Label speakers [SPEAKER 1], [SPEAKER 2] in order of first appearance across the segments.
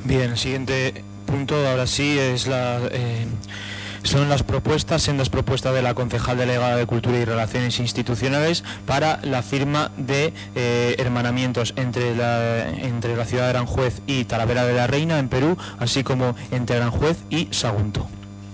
[SPEAKER 1] Bien, el siguiente punto ahora sí es son las sendas propuestas de la concejal delegada de Cultura y Relaciones Institucionales para la firma de hermanamientos entre la ciudad de Aranjuez y Talavera de la Reina en Perú, así como entre Aranjuez y Sagunto.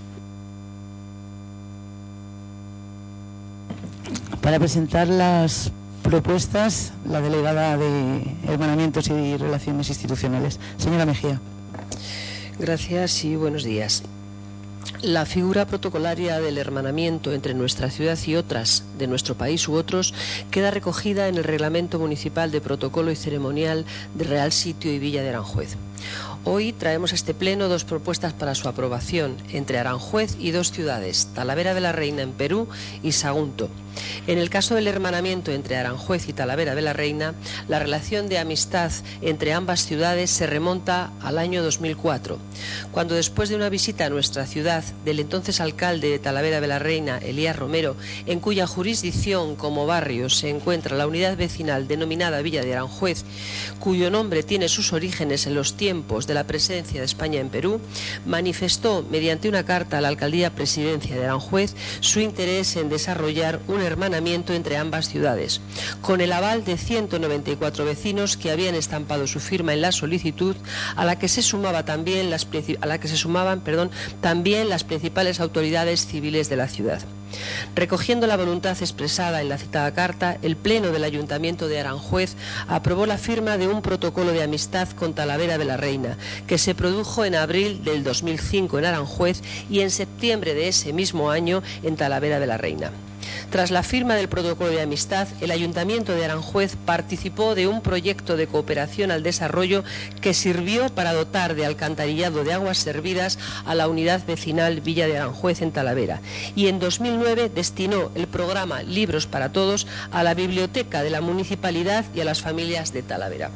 [SPEAKER 2] Para presentar las propuestas, la delegada de Hermanamientos y Relaciones Institucionales. Señora Mejía.
[SPEAKER 3] Gracias y buenos días. La figura protocolaria del hermanamiento entre nuestra ciudad y otras de nuestro país u otros queda recogida en el Reglamento Municipal de Protocolo y Ceremonial de Real Sitio y Villa de Aranjuez. Hoy traemos a este pleno dos propuestas para su aprobación entre Aranjuez y dos ciudades, Talavera de la Reina en Perú y Sagunto. En el caso del hermanamiento entre Aranjuez y Talavera de la Reina, la relación de amistad entre ambas ciudades se remonta al año 2004, cuando después de una visita a nuestra ciudad del entonces alcalde de Talavera de la Reina, Elías Romero, en cuya jurisdicción como barrio se encuentra la unidad vecinal denominada Villa de Aranjuez, cuyo nombre tiene sus orígenes en los tiempos de la presencia de España en Perú, manifestó mediante una carta a la alcaldía presidencia de Aranjuez su interés en desarrollar un hermanamiento entre ambas ciudades, con el aval de 194 vecinos que habían estampado su firma en la solicitud, a la que se sumaban también las principales autoridades civiles de la ciudad. Recogiendo la voluntad expresada en la citada carta, el Pleno del Ayuntamiento de Aranjuez aprobó la firma de un protocolo de amistad con Talavera de la Reina, que se produjo en abril del 2005 en Aranjuez y en septiembre de ese mismo año en Talavera de la Reina. Tras la firma del protocolo de amistad, el Ayuntamiento de Aranjuez participó de un proyecto de cooperación al desarrollo que sirvió para dotar de alcantarillado de aguas servidas a la unidad vecinal Villa de Aranjuez en Talavera, y en 2009 destinó el programa Libros para Todos a la biblioteca de la municipalidad y a las familias de Talavera.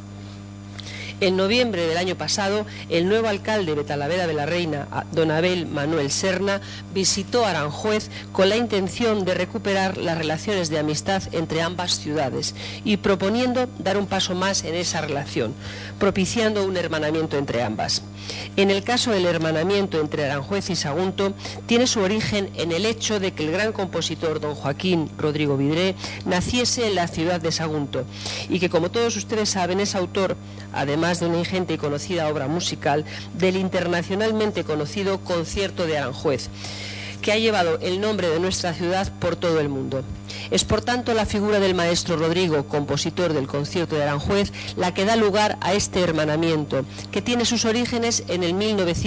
[SPEAKER 3] En noviembre del año pasado, el nuevo alcalde de Talavera de la Reina, don Abel Manuel Serna, visitó Aranjuez con la intención de recuperar las relaciones de amistad entre ambas ciudades y proponiendo dar un paso más en esa relación, propiciando un hermanamiento entre ambas. En el caso del hermanamiento entre Aranjuez y Sagunto, tiene su origen en el hecho de que el gran compositor don Joaquín Rodrigo Vidré naciese en la ciudad de Sagunto y que, como todos ustedes saben, es autor, además de una ingente y conocida obra musical, del internacionalmente conocido Concierto de Aranjuez, que ha llevado el nombre de nuestra ciudad por todo el mundo. Es por tanto la figura del maestro Rodrigo, compositor del Concierto de Aranjuez, la que da lugar a este hermanamiento, que tiene sus orígenes en el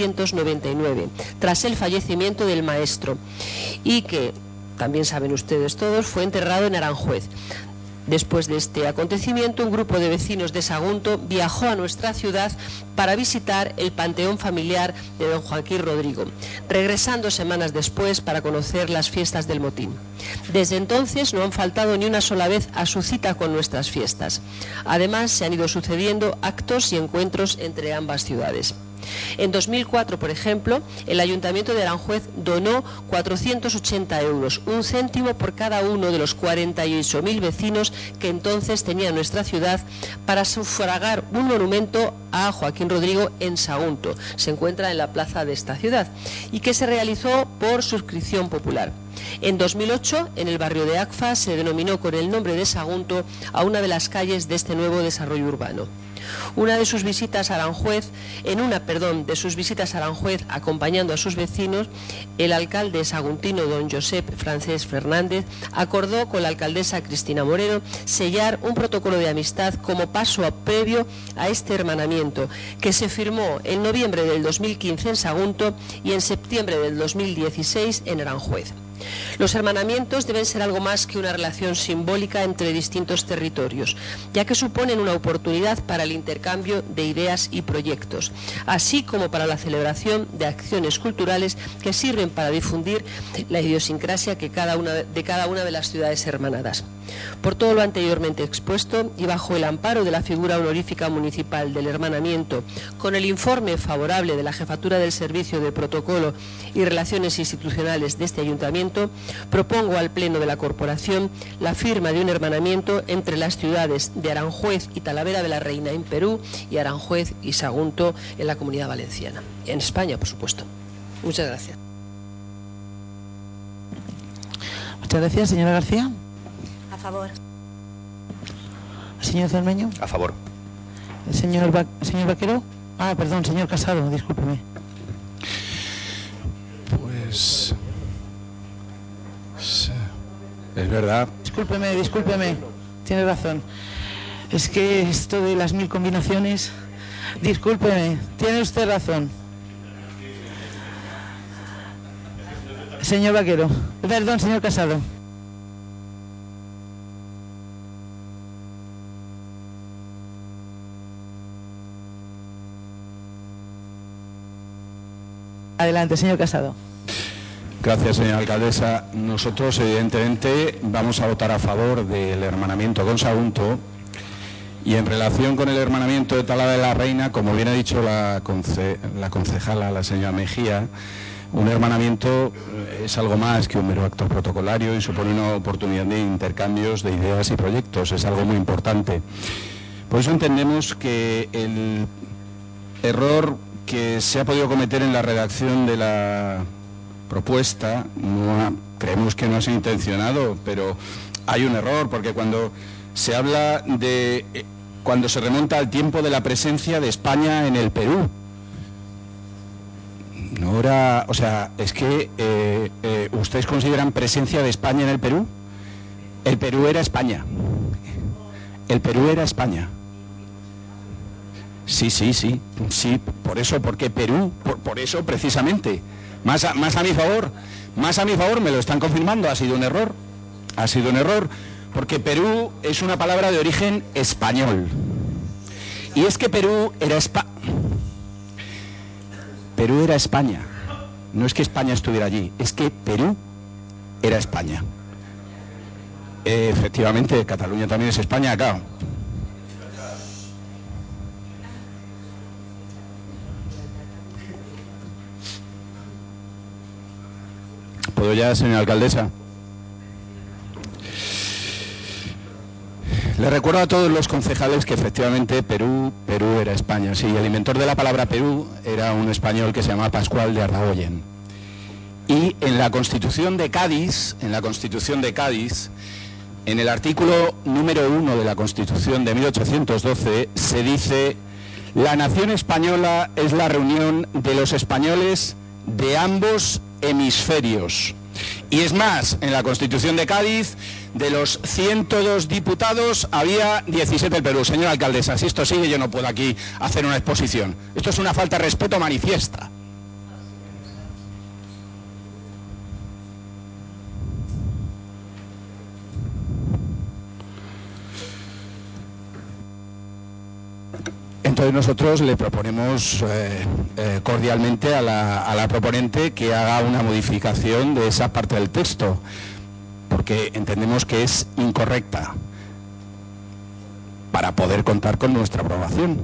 [SPEAKER 3] 1999, tras el fallecimiento del maestro, y que, también saben ustedes todos, fue enterrado en Aranjuez. Después de este acontecimiento, un grupo de vecinos de Sagunto viajó a nuestra ciudad para visitar el panteón familiar de don Joaquín Rodrigo, regresando semanas después para conocer las fiestas del motín. Desde entonces no han faltado ni una sola vez a su cita con nuestras fiestas. Además, se han ido sucediendo actos y encuentros entre ambas ciudades. En 2004, por ejemplo, el Ayuntamiento de Aranjuez donó 480 euros, un céntimo por cada uno de los 48.000 vecinos que entonces tenía nuestra ciudad, para sufragar un monumento a Joaquín Rodrigo en Sagunto. Se encuentra en la plaza de esta ciudad y que se realizó por suscripción popular. En 2008, en el barrio de Acfa, se denominó con el nombre de Sagunto a una de las calles de este nuevo desarrollo urbano. En una de sus visitas a Aranjuez, acompañando a sus vecinos, el alcalde saguntino don Josep Francés Fernández acordó con la alcaldesa Cristina Moreno sellar un protocolo de amistad como paso previo a este hermanamiento, que se firmó en noviembre del 2015 en Sagunto y en septiembre del 2016 en Aranjuez. Los hermanamientos deben ser algo más que una relación simbólica entre distintos territorios, ya que suponen una oportunidad para el intercambio de ideas y proyectos, así como para la celebración de acciones culturales que sirven para difundir la idiosincrasia de cada una de las ciudades hermanadas. Por todo lo anteriormente expuesto y bajo el amparo de la figura honorífica municipal del hermanamiento, con el informe favorable de la Jefatura del Servicio de Protocolo y Relaciones Institucionales de este Ayuntamiento, propongo al Pleno de la Corporación la firma de un hermanamiento entre las ciudades de Aranjuez y Talavera de la Reina en Perú y Aranjuez y Sagunto en la Comunidad Valenciana, en España, por supuesto. Muchas gracias.
[SPEAKER 2] Muchas gracias, señora García.
[SPEAKER 4] A favor.
[SPEAKER 2] Señor Cermeño.
[SPEAKER 5] A favor.
[SPEAKER 2] El señor Vaquero. Ah, perdón, señor Casado, discúlpeme.
[SPEAKER 6] Pues... es verdad.
[SPEAKER 2] Discúlpeme. Tiene razón. Es que esto de las 1000 combinaciones... Discúlpeme, tiene usted razón. Señor Vaquero. Perdón, señor Casado. Adelante, señor Casado.
[SPEAKER 6] Gracias, señora alcaldesa. Nosotros, evidentemente, vamos a votar a favor del hermanamiento con Sagunto. Y en relación con el hermanamiento de Talavera de la Reina, como bien ha dicho la concejala, la señora Mejía, un hermanamiento es algo más que un mero acto protocolario y supone una oportunidad de intercambios de ideas y proyectos. Es algo muy importante. Por eso entendemos que el error que se ha podido cometer en la redacción de la propuesta, creemos que no ha sido intencionado, pero hay un error, porque cuando se habla de... cuando se remonta al tiempo de la presencia de España en el Perú, no era... o sea, es que ¿ustedes consideran presencia de España en el Perú? El Perú era España. El Perú era España. Sí, por eso, porque Perú, por eso precisamente, más a mi favor, me lo están confirmando, ha sido un error, porque Perú es una palabra de origen español, y es que Perú era España, no es que España estuviera allí, es que Perú era España. Efectivamente, Cataluña también es España, claro. ¿Puedo ya, señora alcaldesa? Le recuerdo a todos los concejales que efectivamente Perú era España. Sí, el inventor de la palabra Perú era un español que se llama Pascual de Ardaoyen. Y en la Constitución de Cádiz, en el artículo número 1 de la Constitución de 1812, se dice: la nación española es la reunión de los españoles de ambos hemisferios. Y es más, en la Constitución de Cádiz, de los 102 diputados, había 17 del Perú. Señora alcaldesa, si esto sigue, yo no puedo aquí hacer una exposición. Esto es una falta de respeto manifiesta. Entonces nosotros le proponemos cordialmente a la proponente que haga una modificación de esa parte del texto, porque entendemos que es incorrecta, para poder contar con nuestra aprobación.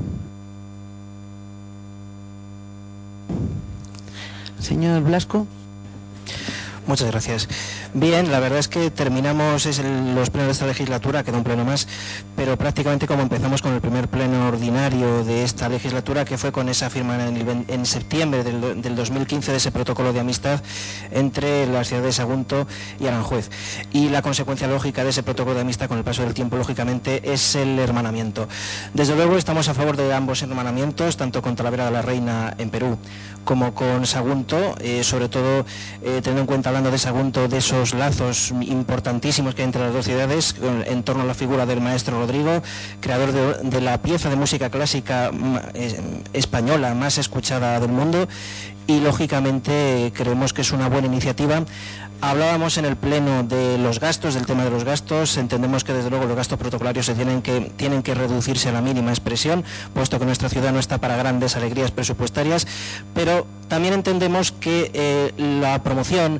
[SPEAKER 2] Señor Blasco.
[SPEAKER 7] Muchas gracias. Bien, la verdad es que terminamos los plenos de esta legislatura, queda un pleno más, pero prácticamente como empezamos con el primer pleno ordinario de esta legislatura, que fue con esa firma en septiembre del 2015 de ese protocolo de amistad entre la ciudad de Sagunto y Aranjuez. Y la consecuencia lógica de ese protocolo de amistad con el paso del tiempo, lógicamente, es el hermanamiento. Desde luego estamos a favor de ambos hermanamientos, tanto con Talavera de la Reina en Perú como con Sagunto, sobre todo teniendo en cuenta, hablando de Sagunto, de esos lazos importantísimos que hay entre las dos ciudades en torno a la figura del maestro Rodrigo, creador de la pieza de música clásica española más escuchada del mundo, y lógicamente creemos que es una buena iniciativa Hablábamos en el pleno de los gastos, del tema de los gastos. Entendemos que desde luego los gastos protocolarios tienen que reducirse a la mínima expresión, puesto que nuestra ciudad no está para grandes alegrías presupuestarias, pero también entendemos que la promoción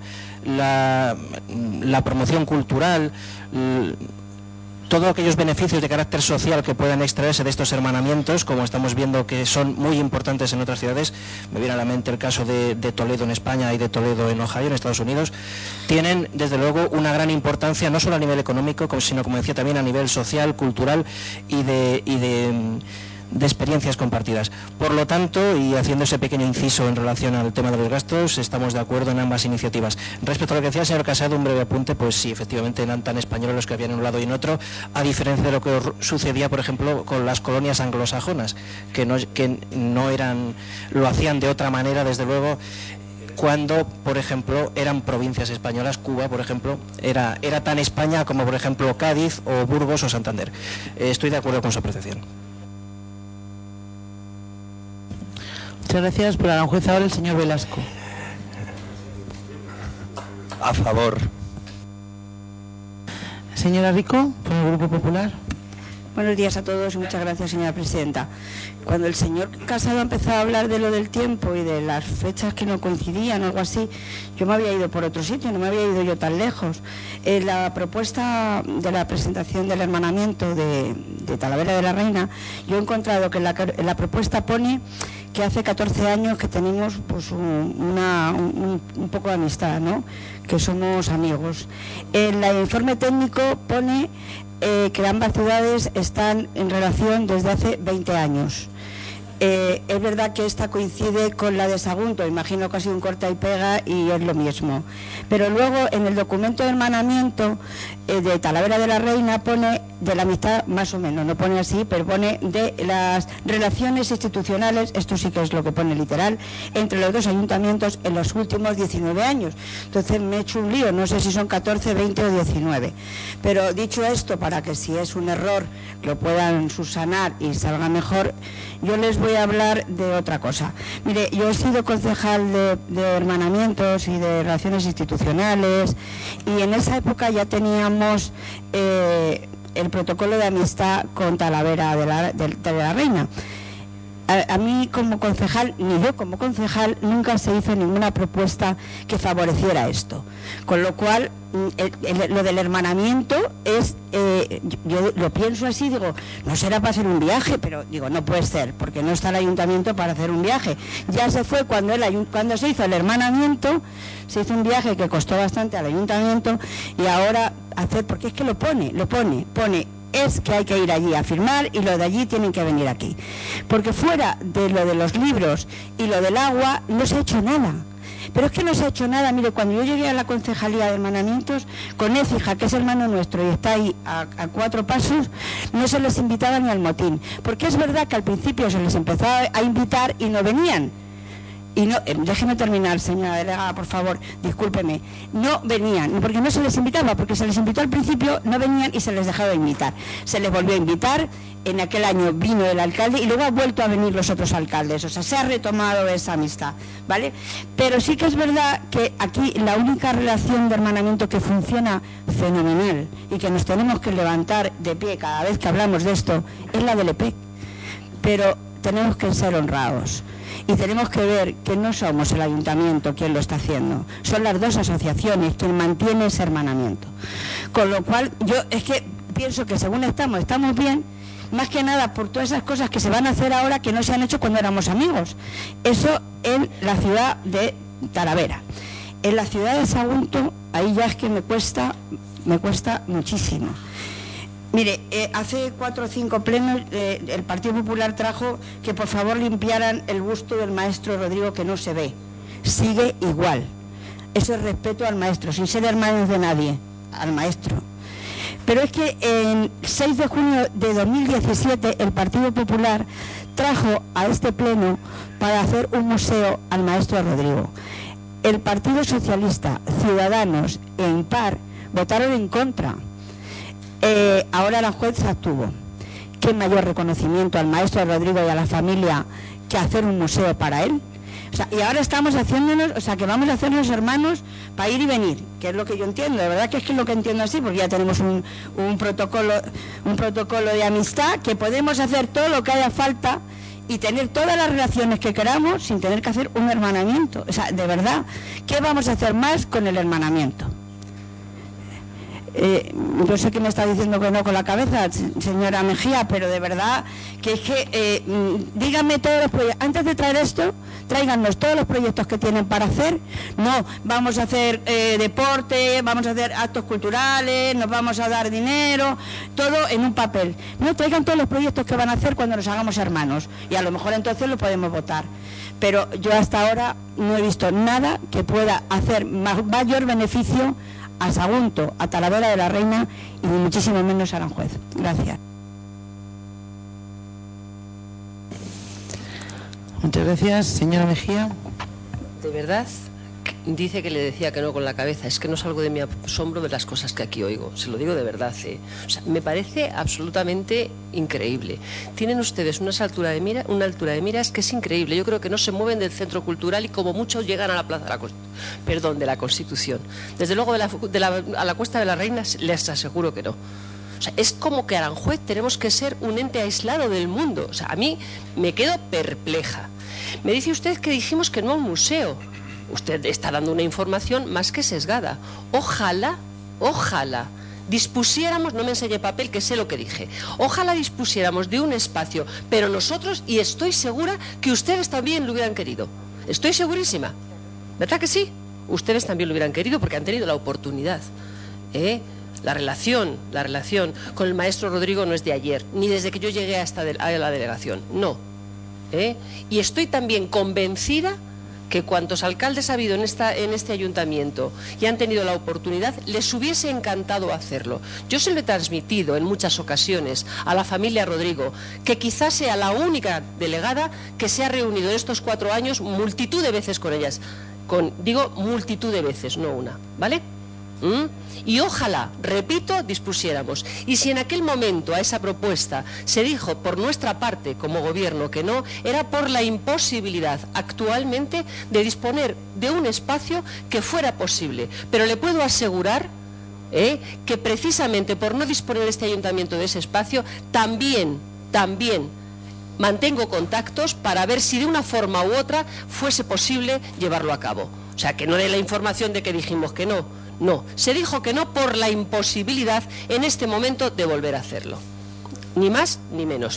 [SPEAKER 7] cultural, todos aquellos beneficios de carácter social que puedan extraerse de estos hermanamientos, como estamos viendo que son muy importantes en otras ciudades, me viene a la mente el caso de Toledo en España y de Toledo en Ohio, en Estados Unidos, tienen desde luego una gran importancia, no solo a nivel económico, sino, como decía, también a nivel social, cultural y de experiencias compartidas. Por lo tanto, y haciendo ese pequeño inciso en relación al tema de los gastos, estamos de acuerdo en ambas iniciativas. Respecto a lo que decía el señor Casado, un breve apunte, pues sí, efectivamente eran tan españoles los que habían en un lado y en otro, a diferencia de lo que sucedía, por ejemplo, con las colonias anglosajonas, que no eran, lo hacían de otra manera, desde luego, cuando, por ejemplo, eran provincias españolas. Cuba, por ejemplo, era tan España como, por ejemplo, Cádiz o Burgos o Santander. Estoy de acuerdo con su apreciación.
[SPEAKER 2] Muchas gracias. Por Aranjuez ahora el señor Velasco.
[SPEAKER 4] A favor.
[SPEAKER 2] Señora Rico, por el Grupo Popular.
[SPEAKER 5] Buenos días a todos y muchas gracias, señora presidenta. Cuando el señor Casado empezó a hablar de lo del tiempo y de las fechas que no coincidían o algo así, yo me había ido por otro sitio, no me había ido yo tan lejos. La propuesta de la presentación del hermanamiento de Talavera de la Reina, yo he encontrado que en la propuesta pone que hace 14 años que tenemos pues un poco de amistad, ¿no? Que somos amigos. En el informe técnico pone que ambas ciudades están en relación desde hace 20 años. Es verdad que esta coincide con la de Sagunto, imagino que ha sido un corta y pega y es lo mismo. Pero luego en el documento de hermanamiento de Talavera de la Reina pone de la amistad, más o menos, no pone así, pero pone de las relaciones institucionales, esto sí que es lo que pone literal, entre los dos ayuntamientos en los últimos 19 años. Entonces me he hecho un lío, no sé si son 14, 20 o 19. Pero dicho esto, para que si es un error lo puedan subsanar y salga mejor, yo les voy a hablar de otra cosa. Mire, yo he sido concejal de hermanamientos y de relaciones institucionales y en esa época ya teníamos el protocolo de amistad con Talavera de la Reina. A mí como concejal, ni yo como concejal, nunca se hizo ninguna propuesta que favoreciera esto. Con lo cual, lo del hermanamiento es, yo lo pienso así, digo, no será para hacer un viaje, pero digo, no puede ser, porque no está el ayuntamiento para hacer un viaje. Ya se fue cuando se hizo el hermanamiento, se hizo un viaje que costó bastante al ayuntamiento y ahora porque es que lo pone, es que hay que ir allí a firmar y los de allí tienen que venir aquí. Porque fuera de lo de los libros y lo del agua no se ha hecho nada. Pero es que no se ha hecho nada. Mire, cuando yo llegué a la concejalía de hermanamientos, con Écija, que es hermano nuestro y está ahí a 4 pasos, no se les invitaba ni al motín. Porque es verdad que al principio se les empezó a invitar y no venían. Y no, déjeme terminar, señora delegada, por favor, discúlpeme. No venían, porque no se les invitaba, porque se les invitó al principio, no venían y se les dejaba de invitar. Se les volvió a invitar, en aquel año vino el alcalde y luego ha vuelto a venir los otros alcaldes. O sea, se ha retomado esa amistad, ¿vale? Pero sí que es verdad que aquí la única relación de hermanamiento que funciona fenomenal y que nos tenemos que levantar de pie cada vez que hablamos de esto es la del EPEC. Pero tenemos que ser honrados. Y tenemos que ver que no somos el ayuntamiento quien lo está haciendo, son las dos asociaciones quien mantiene ese hermanamiento. Con lo cual, yo es que pienso que según estamos bien, más que nada por todas esas cosas que se van a hacer ahora que no se han hecho cuando éramos amigos. Eso en la ciudad de Talavera. En la ciudad de Sagunto, ahí ya es que me cuesta muchísimo. Mire, hace 4 o 5 plenos el Partido Popular trajo que por favor limpiaran el busto del maestro Rodrigo, que no se ve. Sigue igual. Eso es respeto al maestro, sin ser hermanos de nadie, al maestro. Pero es que el 6 de junio de 2017 el Partido Popular trajo a este pleno para hacer un museo al maestro Rodrigo. El Partido Socialista, Ciudadanos e Impar votaron en contra. Ahora la juez se abstuvo. ¿Qué mayor reconocimiento al maestro Rodrigo y a la familia que hacer un museo para él? O sea, y ahora estamos haciéndonos, o sea, que vamos a hacernos hermanos para ir y venir, que es lo que yo entiendo, de verdad que es lo que entiendo así, porque ya tenemos un protocolo de amistad, que podemos hacer todo lo que haga falta y tener todas las relaciones que queramos sin tener que hacer un hermanamiento. O sea, de verdad, ¿qué vamos a hacer más con el hermanamiento? Yo sé que me está diciendo que no con la cabeza, señora Mejía, pero de verdad que es que díganme todos los proyectos, antes de traer esto, tráiganos todos los proyectos que tienen para hacer. No, vamos a hacer deporte, vamos a hacer actos culturales, nos vamos a dar dinero, todo en un papel. No, traigan todos los proyectos que van a hacer cuando nos hagamos hermanos, y a lo mejor entonces lo podemos votar. Pero yo hasta ahora no he visto nada que pueda hacer mayor beneficio a Sagunto, a Talavera de la Reina y muchísimo menos a Aranjuez. Gracias.
[SPEAKER 2] Muchas gracias, señora Mejía.
[SPEAKER 3] De verdad, dice que le decía que no con la cabeza. Es que no salgo de mi asombro de las cosas que aquí oigo. Se lo digo de verdad. O sea, me parece absolutamente increíble. Tienen ustedes una altura de miras que es increíble. Yo creo que no se mueven del centro cultural y como mucho llegan a la plaza de la Constitución. Desde luego a la Cuesta de la Reina les aseguro que no. O sea, es como que Aranjuez tenemos que ser un ente aislado del mundo. O sea, a mí me quedo perpleja. Me dice usted que dijimos que no a un museo. Usted está dando una información más que sesgada. Ojalá dispusiéramos, no me enseñe papel que sé lo que dije, ojalá dispusiéramos de un espacio, pero nosotros, y estoy segura que ustedes también lo hubieran querido. Estoy segurísima. ¿Verdad que sí? Ustedes también lo hubieran querido porque han tenido la oportunidad. La relación con el maestro Rodrigo no es de ayer, ni desde que yo llegué a la delegación, no. Y estoy también convencida que cuantos alcaldes ha habido en este ayuntamiento y han tenido la oportunidad, les hubiese encantado hacerlo. Yo se lo he transmitido en muchas ocasiones a la familia Rodrigo, que quizás sea la única delegada que se ha reunido en estos 4 años multitud de veces con ellas. Digo multitud de veces, no una, ¿vale? Y ojalá, repito, dispusiéramos. Y si en aquel momento a esa propuesta se dijo por nuestra parte como gobierno que no, era por la imposibilidad actualmente de disponer de un espacio que fuera posible. Pero le puedo asegurar que precisamente por no disponer este ayuntamiento de ese espacio, también mantengo contactos para ver si de una forma u otra fuese posible llevarlo a cabo. O sea, que no dé la información de que dijimos que no. No, se dijo que no por la imposibilidad en este momento de volver a hacerlo. Ni más ni menos.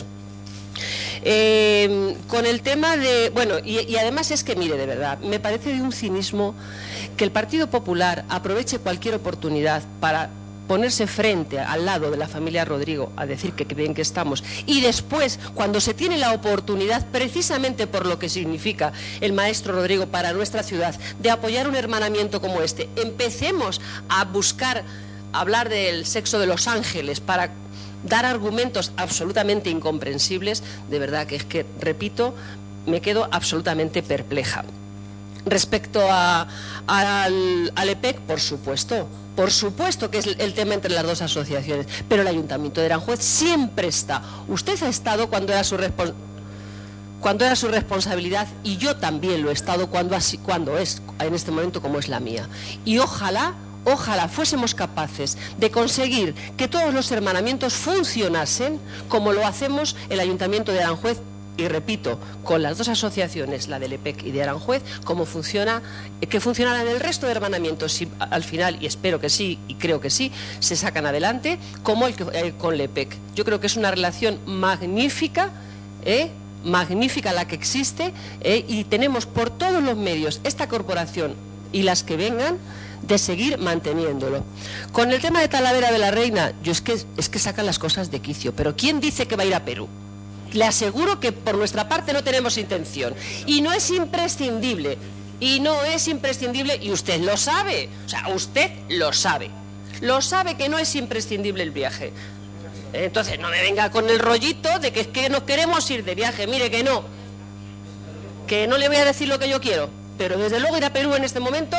[SPEAKER 3] Con el tema de... Bueno, y además es que, mire, de verdad, me parece de un cinismo que el Partido Popular aproveche cualquier oportunidad para ponerse frente al lado de la familia Rodrigo a decir que bien que estamos, y después, cuando se tiene la oportunidad, precisamente por lo que significa el maestro Rodrigo para nuestra ciudad, de apoyar un hermanamiento como este, empecemos a hablar del sexo de los ángeles para dar argumentos absolutamente incomprensibles. De verdad que es que, repito, me quedo absolutamente perpleja. Respecto al EPEC, por supuesto que es el tema entre las dos asociaciones, pero el Ayuntamiento de Aranjuez siempre está. Usted ha estado cuando era su responsabilidad, y yo también lo he estado cuando es en este momento como es la mía. Y ojalá fuésemos capaces de conseguir que todos los hermanamientos funcionasen como lo hacemos el Ayuntamiento de Aranjuez. Y repito, con las dos asociaciones, la del EPEC y de Aranjuez, que funcionaran el resto de hermanamientos, si al final, y espero que sí, y creo que sí, se sacan adelante, como con el EPEC. Yo creo que es una relación magnífica, magnífica la que existe, y tenemos por todos los medios esta corporación y las que vengan de seguir manteniéndolo. Con el tema de Talavera de la Reina, es que sacan las cosas de quicio, pero ¿quién dice que va a ir a Perú? Le aseguro que por nuestra parte no tenemos intención. Y no es imprescindible. Y usted lo sabe. O sea, usted lo sabe. Lo sabe que no es imprescindible el viaje. Entonces no me venga con el rollito de que es que nos queremos ir de viaje. Mire que no le voy a decir lo que yo quiero. Pero desde luego ir a Perú en este momento,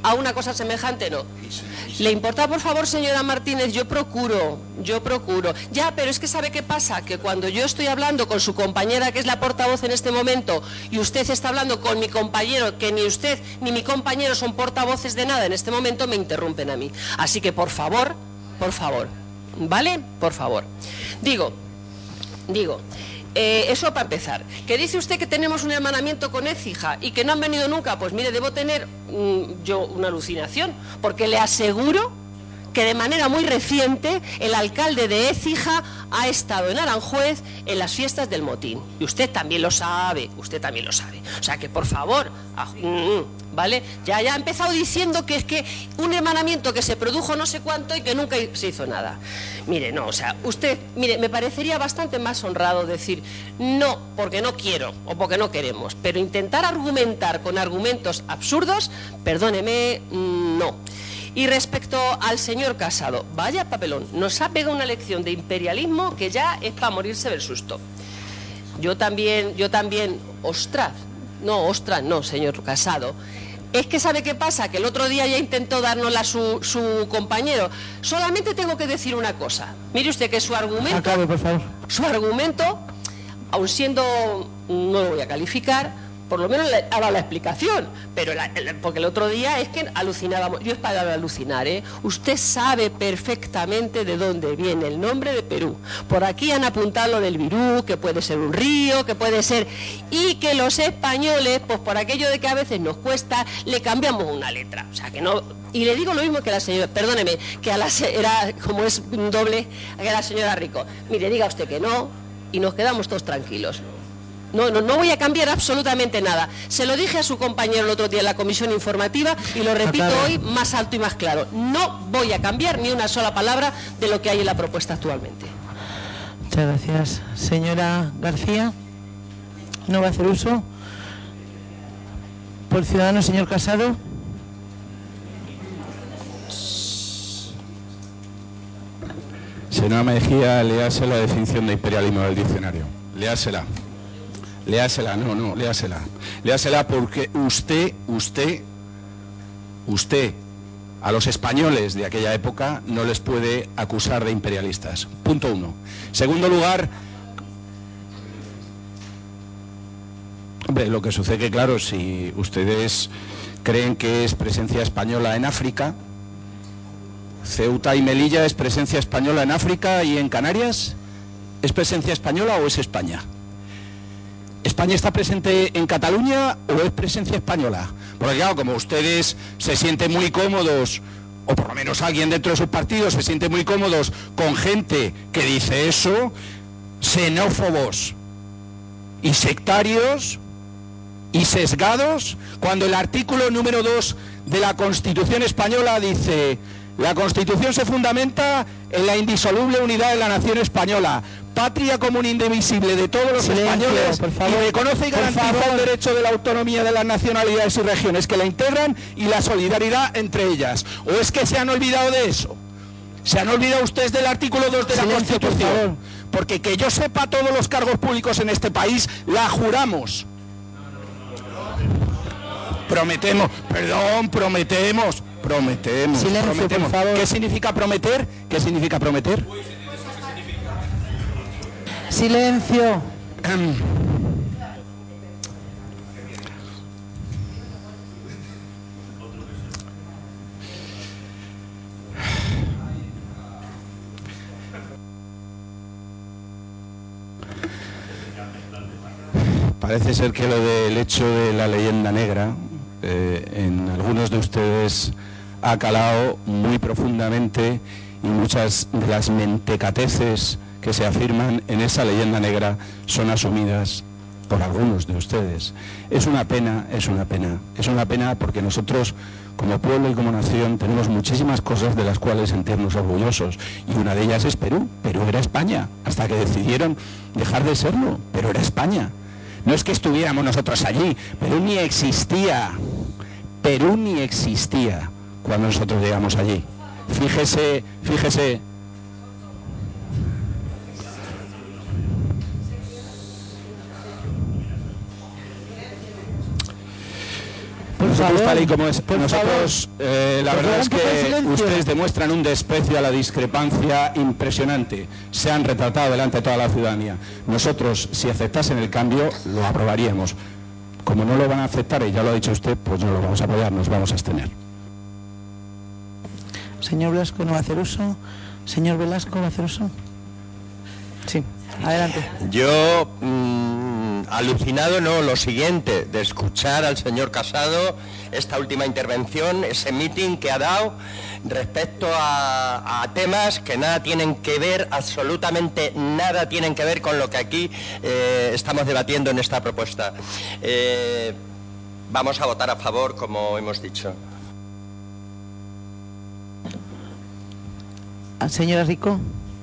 [SPEAKER 3] a una cosa semejante, no. ¿Le importa, por favor, señora Martínez? Yo procuro. Ya, pero es que ¿sabe qué pasa? Que cuando yo estoy hablando con su compañera, que es la portavoz en este momento, y usted está hablando con mi compañero, que ni usted ni mi compañero son portavoces de nada en este momento, me interrumpen a mí. Así que, por favor, ¿vale? Por favor. Digo, eso para empezar. Que dice usted que tenemos un hermanamiento con Écija y que no han venido nunca. Pues mire, debo tener yo una alucinación, porque le aseguro que de manera muy reciente el alcalde de Écija ha estado en Aranjuez en las fiestas del motín. Y usted también lo sabe. O sea que, por favor, ¿vale? Ya ha empezado diciendo que es que un hermanamiento que se produjo no sé cuánto y que nunca se hizo nada. Mire, no, o sea, usted, mire, me parecería bastante más honrado decir no porque no quiero o porque no queremos, pero intentar argumentar con argumentos absurdos, perdóneme, no. Y respecto al señor Casado, vaya papelón, nos ha pegado una lección de imperialismo que ya es para morirse del susto. Yo también, ostras, no, señor Casado. Es que ¿sabe qué pasa? Que el otro día ya intentó dárnosla su compañero. Solamente tengo que decir una cosa. Mire usted que su argumento...
[SPEAKER 2] Acabe, por favor.
[SPEAKER 3] Su argumento, aun siendo... no lo voy a calificar... Por lo menos ha dado la explicación, pero porque el otro día es que alucinábamos. Yo es para alucinar, ¿eh? Usted sabe perfectamente de dónde viene el nombre de Perú. Por aquí han apuntado lo del Virú, que puede ser un río, que puede ser... Y que los españoles, pues por aquello de que a veces nos cuesta, le cambiamos una letra. O sea, que no... Y le digo lo mismo que a la señora, perdóneme, que a la señora, como es un doble, que a la señora Rico. Mire, diga usted que no, y nos quedamos todos tranquilos. No voy a cambiar absolutamente nada. Se lo dije a su compañero el otro día en la comisión informativa y lo repito hoy más alto y más claro. No voy a cambiar ni una sola palabra de lo que hay en la propuesta actualmente.
[SPEAKER 2] Muchas gracias. Señora García, ¿no va a hacer uso? Por Ciudadanos, señor Casado.
[SPEAKER 6] Señora Mejía, léase la definición de imperialismo del diccionario. Léasela, léasela porque usted, a los españoles de aquella época no les puede acusar de imperialistas. Punto 1. Segundo lugar, hombre, lo que sucede que, claro, si ustedes creen que es presencia española en África, Ceuta y Melilla es presencia española en África y en Canarias, ¿es presencia española o es España? ¿España está presente en Cataluña o es presencia española? Porque claro, como ustedes se sienten muy cómodos, o por lo menos alguien dentro de sus partidos se siente muy cómodos con gente que dice eso, xenófobos y sectarios y sesgados, cuando el artículo número 2 de la Constitución española dice: la Constitución se fundamenta en la indisoluble unidad de la nación española, patria común indivisible de todos los españoles, y reconoce y garantiza el derecho de la autonomía de las nacionalidades y regiones que la integran y la solidaridad entre ellas. ¿O es que se han olvidado de eso? ¿Se han olvidado ustedes del artículo 2 de la Constitución? Porque que yo sepa, todos los cargos públicos en este país la juramos. Prometemos.
[SPEAKER 2] Silencio, por favor.
[SPEAKER 6] ¿Qué significa prometer?
[SPEAKER 2] Silencio.
[SPEAKER 6] Parece ser que lo del hecho de la leyenda negra en algunos de ustedes ha calado muy profundamente, y muchas de las mentecateces que se afirman en esa leyenda negra son asumidas por algunos de ustedes. Es una pena porque nosotros, como pueblo y como nación, tenemos muchísimas cosas de las cuales sentirnos orgullosos, y una de ellas es Perú. Perú era España, hasta que decidieron dejar de serlo, pero era España. No es que estuviéramos nosotros allí, Perú ni existía cuando nosotros llegamos allí. Fíjese.
[SPEAKER 2] Por
[SPEAKER 6] nosotros,
[SPEAKER 2] favor,
[SPEAKER 6] tal y como es,
[SPEAKER 2] por
[SPEAKER 6] nosotros, la verdad es que
[SPEAKER 2] silencio.
[SPEAKER 6] ustedes demuestran un desprecio a la discrepancia impresionante. Se han retratado delante de toda la ciudadanía. Nosotros, si aceptasen el cambio, lo aprobaríamos. Como no lo van a aceptar, y ya lo ha dicho usted, pues no lo vamos a apoyar, nos vamos a abstener.
[SPEAKER 2] Señor Blasco no va a hacer uso. Señor Velasco va a hacer uso. Sí, adelante.
[SPEAKER 4] Yo, alucinado, no, lo siguiente, de escuchar al señor Casado, esta última intervención, ese meeting que ha dado respecto a temas que nada tienen que ver, absolutamente nada tienen que ver con lo que aquí estamos debatiendo en esta propuesta. Vamos a votar a favor, como hemos dicho.
[SPEAKER 2] Señora Rico.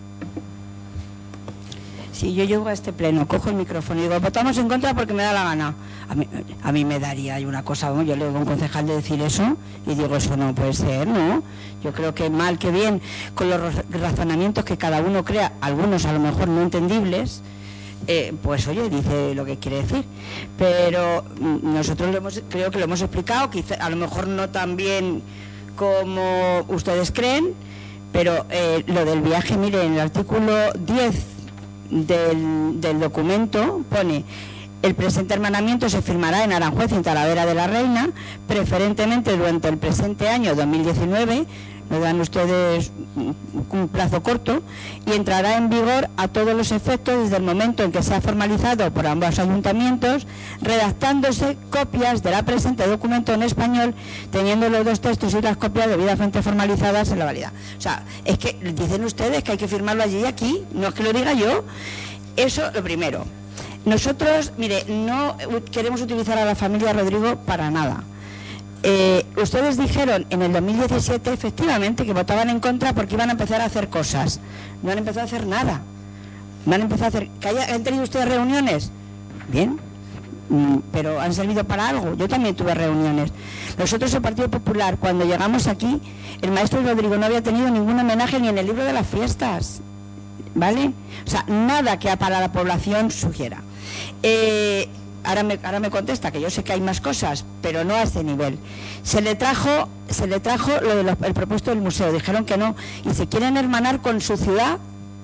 [SPEAKER 5] Si yo llego a este pleno, cojo el micrófono y digo, votamos en contra porque me da la gana. A mí me daría una cosa, ¿no? Yo le digo a un concejal de decir eso y digo, eso no puede ser, ¿no? Yo creo que mal que bien, con los razonamientos que cada uno crea, algunos a lo mejor no entendibles, pues oye, dice lo que quiere decir. Pero nosotros creo que lo hemos explicado, quizá, a lo mejor no tan bien como ustedes creen, pero lo del viaje, mire, en el artículo 10 del documento pone: el presente hermanamiento se firmará en Aranjuez y en Talavera de la Reina, preferentemente durante el presente año 2019, me dan ustedes un plazo corto, y entrará en vigor a todos los efectos desde el momento en que sea formalizado por ambos ayuntamientos, redactándose copias de la presente documento en español, teniendo los dos textos y las copias debidamente formalizadas en la validad. O sea, es que dicen ustedes que hay que firmarlo allí y aquí, no es que lo diga yo. Eso lo primero. Nosotros, mire, no queremos utilizar a la familia Rodrigo para nada. Ustedes dijeron en el 2017 efectivamente que votaban en contra porque iban a empezar a hacer cosas. No han empezado a hacer nada. No han empezado a hacer... ¿Han tenido ustedes reuniones? Bien, pero han servido para algo. Yo también tuve reuniones. Nosotros, el Partido Popular, cuando llegamos aquí, el maestro Rodrigo no había tenido ningún homenaje ni en el libro de las fiestas, ¿vale? O sea, nada que para la población sugiera. Ahora me contesta que yo sé que hay más cosas, pero no a ese nivel. Se le trajo lo el propuesto del museo, dijeron que no, y se quieren hermanar con su ciudad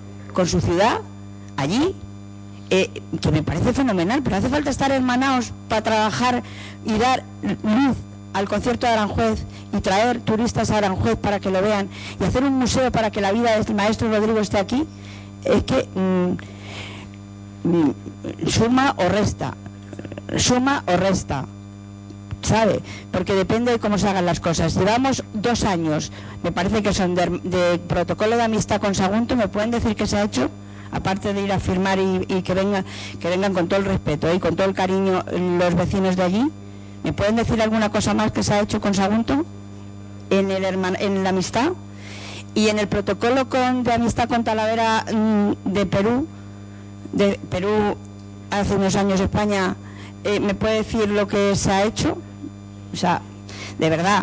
[SPEAKER 5] allí, que me parece fenomenal, pero hace falta estar hermanados para trabajar y dar luz al concierto de Aranjuez y traer turistas a Aranjuez para que lo vean y hacer un museo para que la vida del maestro Rodrigo esté aquí. Es que suma o resta, ¿sabe? Porque depende de cómo se hagan las cosas. Llevamos 2 años, me parece que son de protocolo de amistad con Sagunto. ¿Me pueden decir qué se ha hecho? Aparte de ir a firmar y que vengan con todo el respeto y con todo el cariño los vecinos de allí. ¿Me pueden decir alguna cosa más que se ha hecho con Sagunto en la amistad? Y en el protocolo de amistad con Talavera de Perú hace unos años España, ¿me puede decir lo que se ha hecho? O sea, de verdad.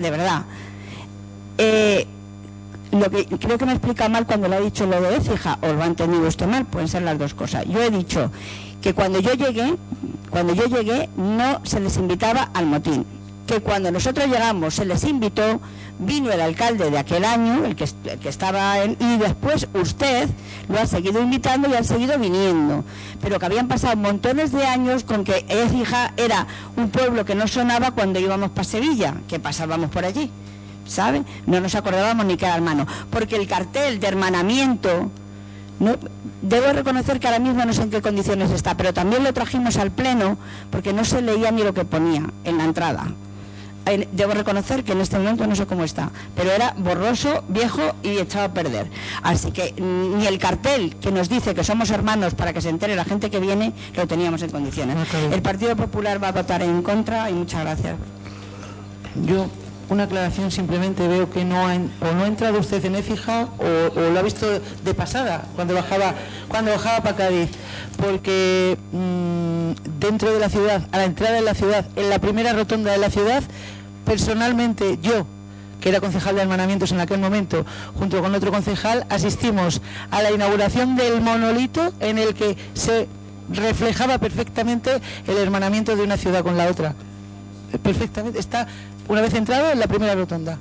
[SPEAKER 5] Lo que creo que me explica mal cuando le ha dicho lo de Écija, o lo ha entendido usted mal, pueden ser las dos cosas. Yo he dicho que cuando yo llegué no se les invitaba al motín, que cuando nosotros llegamos se les invitó, vino el alcalde de aquel año, el que estaba y después usted lo ha seguido invitando y han seguido viniendo, pero que habían pasado montones de años con que Écija era un pueblo que no sonaba cuando íbamos para Sevilla, que pasábamos por allí, ¿sabe? No nos acordábamos ni que era hermano, porque el cartel de hermanamiento, no, debo reconocer que ahora mismo no sé en qué condiciones está, pero también lo trajimos al pleno porque no se leía ni lo que ponía en la entrada. Debo reconocer que en este momento no sé cómo está, pero era borroso, viejo y echado a perder. Así que ni el cartel que nos dice que somos hermanos para que se entere la gente que viene, lo teníamos en condiciones. El Partido Popular va a votar en contra y muchas gracias.
[SPEAKER 2] Yo, una aclaración, simplemente veo que no ha entrado usted en Écija o lo ha visto de pasada cuando bajaba para Cádiz, porque dentro de la ciudad, a la entrada de la ciudad, en la primera rotonda de la ciudad, personalmente yo, que era concejal de hermanamientos en aquel momento, junto con otro concejal, asistimos a la inauguración del monolito en el que se reflejaba perfectamente el hermanamiento de una ciudad con la otra. perfectamente. Está una vez entrado en la primera rotonda.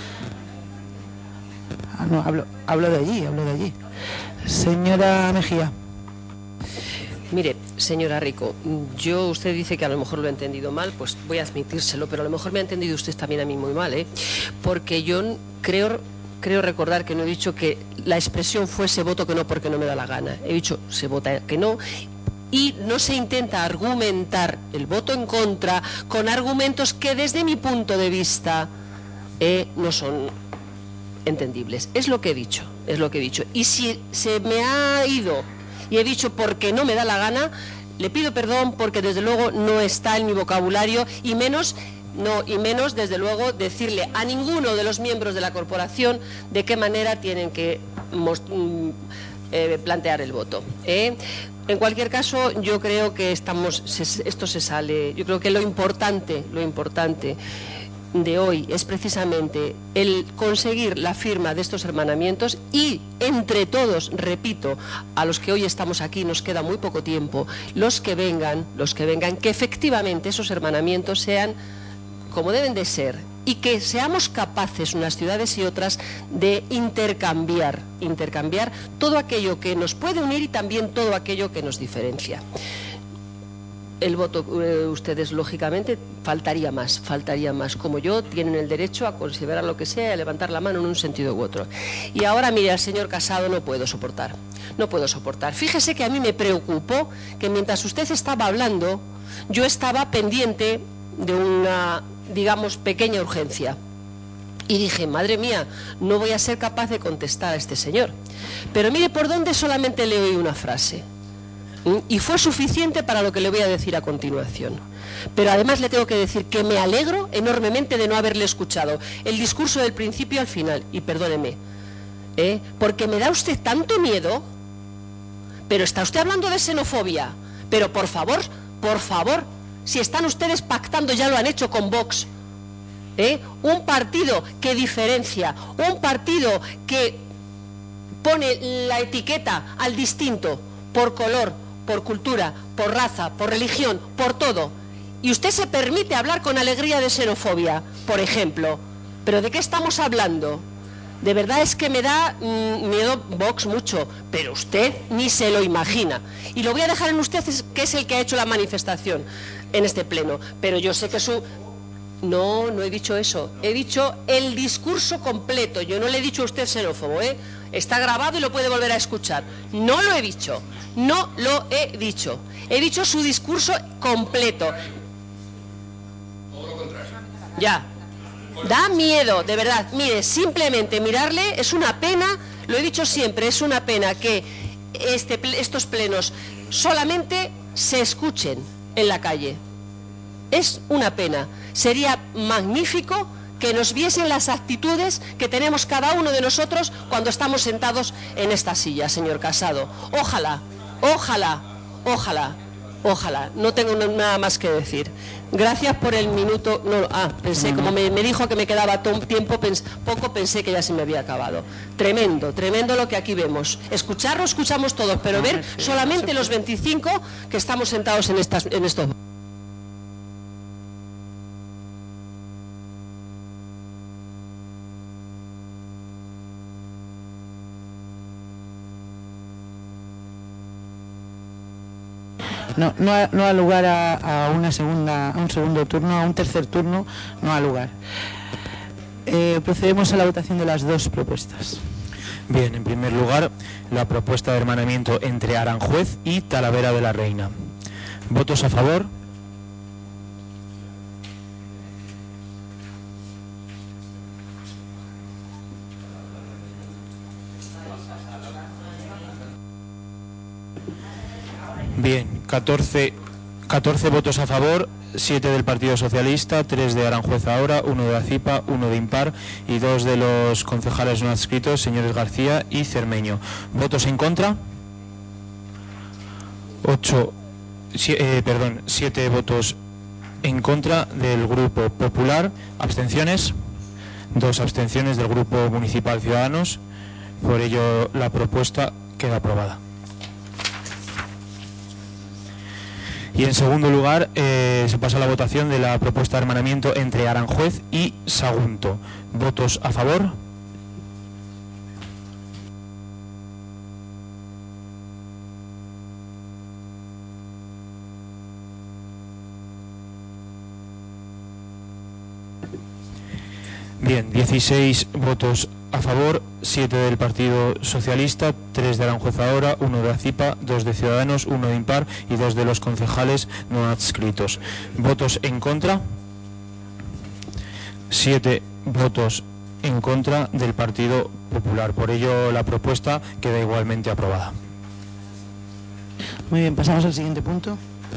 [SPEAKER 2] Ah, no, hablo de allí. Señora Mejía.
[SPEAKER 3] Mire, señora Rico, usted dice que a lo mejor lo he entendido mal, pues voy a admitírselo, pero a lo mejor me ha entendido usted también a mí muy mal, ¿eh? Porque yo creo recordar que no he dicho que la expresión fuese voto que no porque no me da la gana. He dicho se vota que no y no se intenta argumentar el voto en contra con argumentos que desde mi punto de vista no son entendibles. Es lo que he dicho. Y si se me ha ido y he dicho porque no me da la gana, le pido perdón porque desde luego no está en mi vocabulario y menos desde luego decirle a ninguno de los miembros de la corporación de qué manera tienen que plantear el voto. En cualquier caso, yo creo que esto se sale. Yo creo que lo importante de hoy es precisamente el conseguir la firma de estos hermanamientos y entre todos, repito, a los que hoy estamos aquí nos queda muy poco tiempo, los que vengan, que efectivamente esos hermanamientos sean como deben de ser y que seamos capaces unas ciudades y otras de intercambiar todo aquello que nos puede unir y también todo aquello que nos diferencia. El voto, ustedes lógicamente faltaría más, como yo, tienen el derecho a considerar lo que sea, a levantar la mano en un sentido u otro. Y ahora, mire, al señor Casado no puedo soportar. Fíjese que a mí me preocupó que mientras usted estaba hablando, yo estaba pendiente de una, digamos, pequeña urgencia. Y dije, madre mía, no voy a ser capaz de contestar a este señor. Pero mire por dónde solamente le oí una frase. Y fue suficiente para lo que le voy a decir a continuación. Pero además le tengo que decir que me alegro enormemente de no haberle escuchado el discurso del principio al final. Y perdóneme, porque me da usted tanto miedo. Pero está usted hablando de xenofobia. Pero por favor, si están ustedes pactando, ya lo han hecho con Vox. Un partido que diferencia, un partido que pone la etiqueta al distinto por color, por cultura, por raza, por religión, por todo. Y usted se permite hablar con alegría de xenofobia, por ejemplo. ¿Pero de qué estamos hablando? De verdad es que me da miedo Vox mucho, pero usted ni se lo imagina. Y lo voy a dejar en usted, que es el que ha hecho la manifestación en este pleno. Pero yo sé que No he dicho eso. He dicho el discurso completo. Yo no le he dicho a usted xenófobo, Está grabado y lo puede volver a escuchar. No lo he dicho. He dicho su discurso completo. Todo lo contrario. Ya. Da miedo, de verdad. Mire, simplemente mirarle es una pena, lo he dicho siempre, es una pena que estos plenos solamente se escuchen en la calle. Es una pena. Sería magnífico que nos viesen las actitudes que tenemos cada uno de nosotros cuando estamos sentados en esta silla, señor Casado. Ojalá. No tengo nada más que decir. Gracias por el minuto. Pensé, como me dijo que me quedaba tiempo, pensé que ya se me había acabado. Tremendo lo que aquí vemos. Escucharlo escuchamos todos, pero ver solamente los 25 que estamos sentados en estos.
[SPEAKER 2] No ha lugar a un segundo turno, a un tercer turno, no ha lugar. Procedemos a la votación de las dos propuestas.
[SPEAKER 1] Bien, en primer lugar, la propuesta de hermanamiento entre Aranjuez y Talavera de la Reina. ¿Votos a favor? Bien, 14 votos a favor, 7 del Partido Socialista, 3 de Aranjuez ahora, 1 de ACIPA, 1 de Impar y 2 de los concejales no adscritos, señores García y Cermeño. ¿Votos en contra? 7 votos en contra del Grupo Popular. ¿Abstenciones? 2 abstenciones del Grupo Municipal Ciudadanos. Por ello, la propuesta queda aprobada. Y en segundo lugar, se pasa a la votación de la propuesta de hermanamiento entre Aranjuez y Sagunto. ¿Votos a favor? Bien, 16 votos a favor, 7 del Partido Socialista, 3 de Aranjuez ahora, 1 de ACIPA, 2 de Ciudadanos, 1 de impar y 2 de los concejales no adscritos. ¿Votos en contra? 7 votos en contra del Partido Popular. Por ello, la propuesta queda igualmente aprobada.
[SPEAKER 2] Muy bien, pasamos al siguiente punto.